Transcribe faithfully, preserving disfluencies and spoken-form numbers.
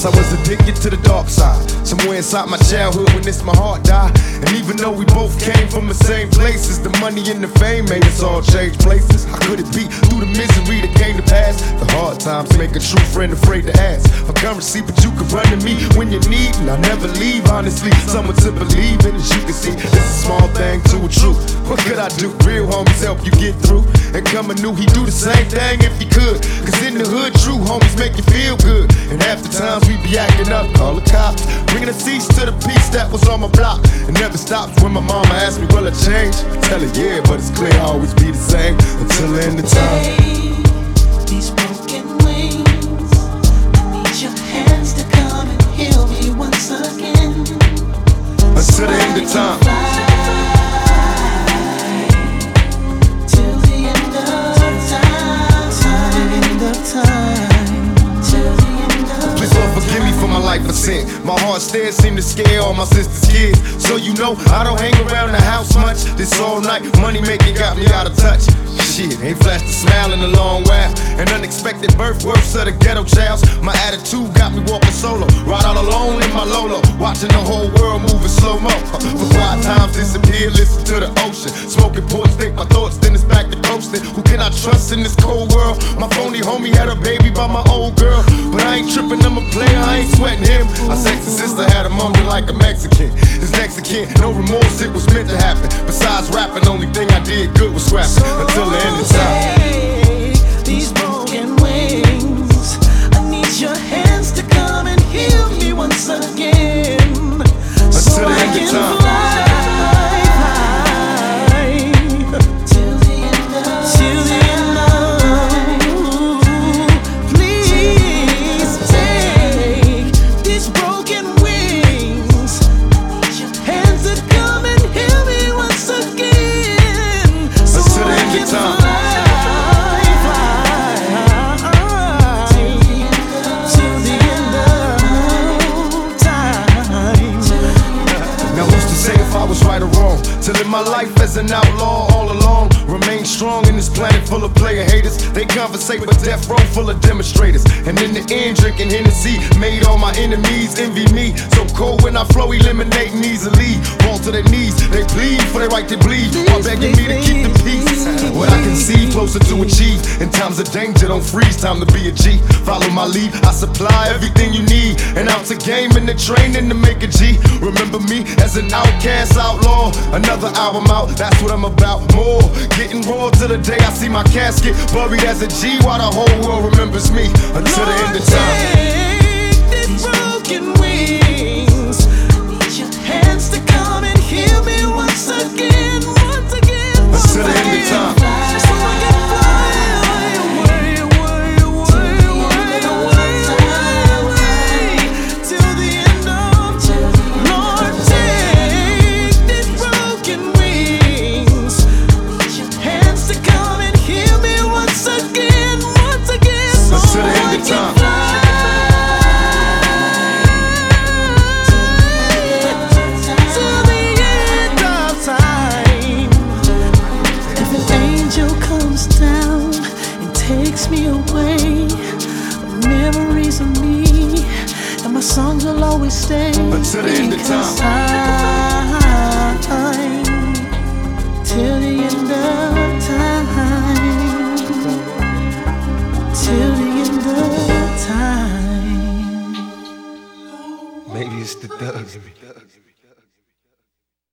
I was addicted to the dark side. Somewhere inside my childhood when this my heart died. And even though we both came from the same places, the money and the fame made us all change places. How could it be? Through the misery that came to pass, the hard times make a true friend afraid to ask for currency, but you can run to me when you need, and I'll never leave. Honestly, someone to believe in. As you can see, it's a small thing to a truth. What could I do? Real homies help you get through. And coming new, he do the same thing if he could. Cause in the hood, true homies make you feel good. And half the times we be acting up, call the cops, bringing a cease to the peace that was on my block. It never stops when my mama asks me, will I change? I tell her yeah, but it's clear I'll always be the same until the end of time. These broken wings, I need your hands to come and heal me once again. Until the end of time. Till the end of time. Till the end of time. Till the end of Please Lord forgive me for my life of sin. My heart stares seem to scare all my sister's kids. So you know I don't hang around the house much. This all night money making got me out of touch. Shit, ain't flashed a smile in a long while. An unexpected birth, worse of the ghetto childs. My attitude got me walking solo, ride all alone in my Lolo, watching the whole world moving slow-mo. For quiet times disappear, listen to the ocean. Smoking ports, think my thoughts, then it's back to coasting. Who can I trust in this cold world? My phony homie had a baby by my old girl, but I ain't tripping, I'm a player, I ain't sweating him. My sexy sister had a mummy like a Mexican. His Mexican, no remorse, it was meant to happen. Besides rapping, only thing I did good was scrapping. Until the end of time. These broken wings, I need your hands to come and heal me once again. Until the end of time. Till the end of, till the end of, please take these broken wings. Hands to come and heal me once again. So Until the end of time. Right or wrong, to live my life as an outlaw all along. Remain strong in this planet full of player haters. They conversate with death row full of demonstrators. And in the end, drinking Hennessy made all my enemies envy me. So cold when I flow, eliminating easily. Fall to their knees, they plead for their right to bleed, while begging me to keep the peace. What I can see, closer to achieve. In times of danger, don't freeze, time to be a G. Follow my lead, I supply everything you need. And out to game in the training to make a G. Remember me as an outcast outlaw. Another album out, that's what I'm about. More, getting raw till the day I see my casket buried as a G, while the whole world remembers me until the end of time. These broken wings, I need your hands to come and heal me once again, once again, once until the end of time. So I can fly away, away, away, away, away, away, till the end of time. Lord, take these broken wings, hands to come and heal me once again, once again, so until the end I of can time. fly. Takes me away, memories of me, and my songs will always stay until the end of time. Till the end of time. Till the end of time. Maybe it's the thugs in me.